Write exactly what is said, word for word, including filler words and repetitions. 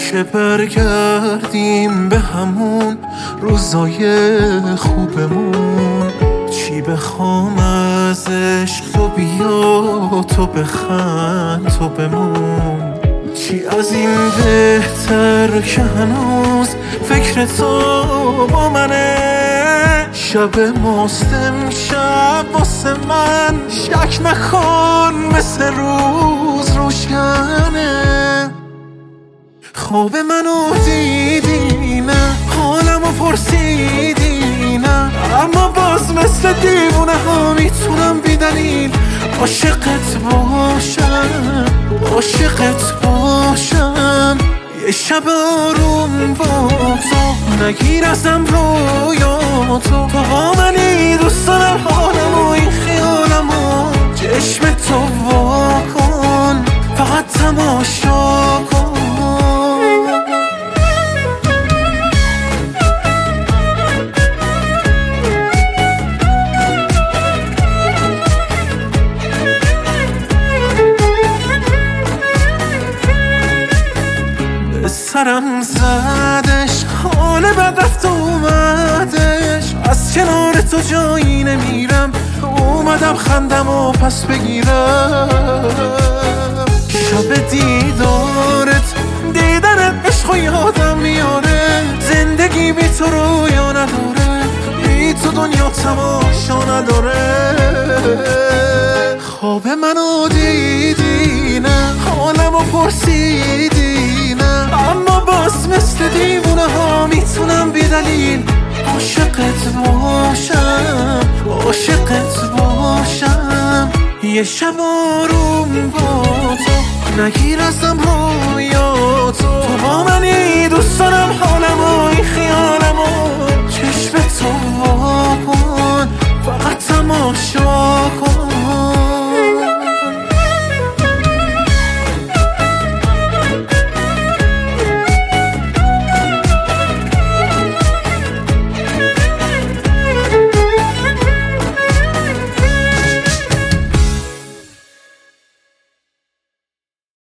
که برگردیم به همون روزای خوبمون. چی بخوام از عشق تو بیا تو بخند تو بمون. چی از این بهتر که هنوز فکر تو با منه. شب ماست امشب واسه من شک نکن مثل روز روشنه. خواب منو دیدی نه حالمو پرسیدی نه، اما باز مثل دیوونه ها میتونم بی دلیل عاشقت باشم عاشقت باشم. یه شب آروم با تو نگیر ازم رویا تو. تو با منی دوست دارم حالمو این خیالمو چشم تو وا کن فقط تماشا کن. سرم زدش حال بد رفت اومدش، از کنار تو جایی نمیرم اومدم خندم و پس بگیرم. شب دیدارت دیدنت عشق و یادم میاره، زندگی بی تو رویا نداره، بی تو دنیا تماشا نداره. خواب منو دیدی نه حالمو پرسیدی نه، اما باز مثل دیوونه ها میتونم بی دلیل عاشقت باشم عاشقت باشم. یه شب آروم با تو نگیر ازم رویا تو. تو با منی